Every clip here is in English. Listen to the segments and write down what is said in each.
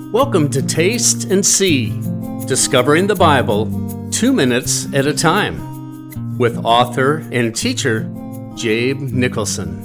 Welcome to Taste and See, discovering the Bible 2 minutes at a time, with author and teacher Jabe Nicholson.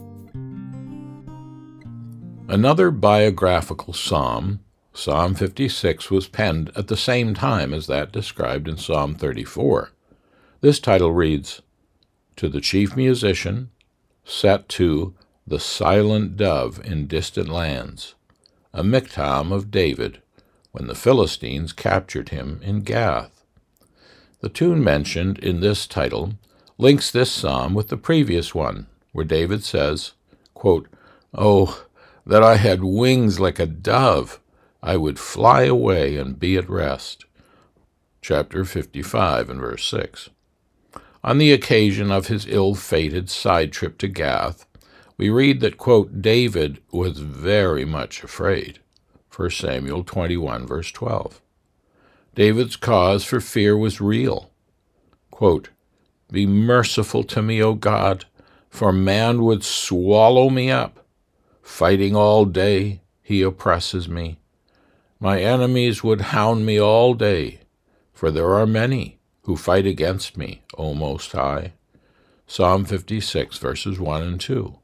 Another biographical psalm, Psalm 56, was penned at the same time as that described in Psalm 34. This title reads, "To the chief musician, set to the silent dove in distant lands, a miktam of David, when the Philistines captured him in Gath." The tune mentioned in this title links this psalm with the previous one, where David says, quote, "Oh, that I had wings like a dove, I would fly away and be at rest." Chapter 55 and verse 6. On the occasion of his ill-fated side trip to Gath, we read that, quote, "David was very much afraid." 1 Samuel 21, verse 12. David's cause for fear was real. Quote, "Be merciful to me, O God, for man would swallow me up. Fighting all day, he oppresses me. My enemies would hound me all day, for there are many who fight against me, O Most High." Psalm 56, verses 1 and 2.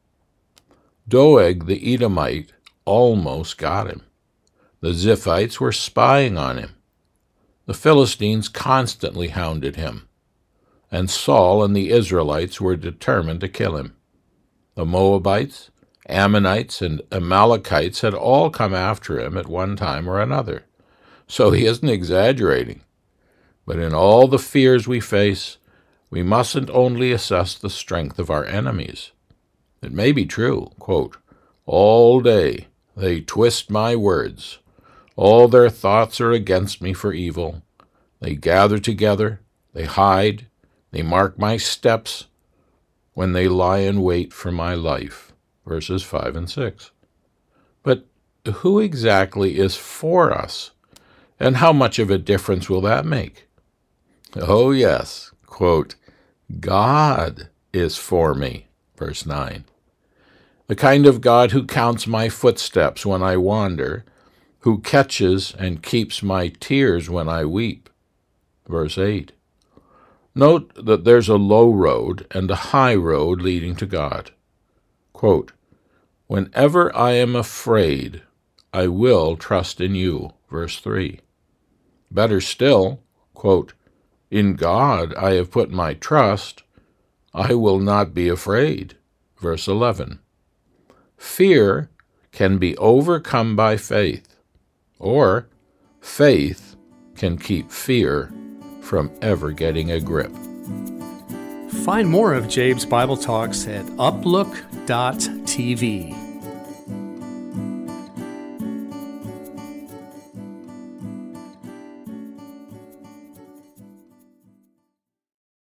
Doeg the Edomite almost got him. The Ziphites were spying on him. The Philistines constantly hounded him, and Saul and the Israelites were determined to kill him. The Moabites, Ammonites, and Amalekites had all come after him at one time or another, so he isn't exaggerating. But in all the fears we face, we mustn't only assess the strength of our enemies. It may be true, quote, "All day they twist my words. All their thoughts are against me for evil. They gather together, they hide, they mark my steps when they lie in wait for my life." Verses 5 and 6. But who exactly is for us, and how much of a difference will that make? Oh yes, quote, "God is for me." Verse 9. The kind of God who counts my footsteps when I wander, who catches and keeps my tears when I weep. Verse 8. Note that there's a low road and a high road leading to God. Quote, "Whenever I am afraid, I will trust in you." Verse 3. Better still, quote, "In God I have put my trust, I will not be afraid." Verse 11. Fear can be overcome by faith, or faith can keep fear from ever getting a grip. Find more of Jabe's Bible Talks at uplook.tv.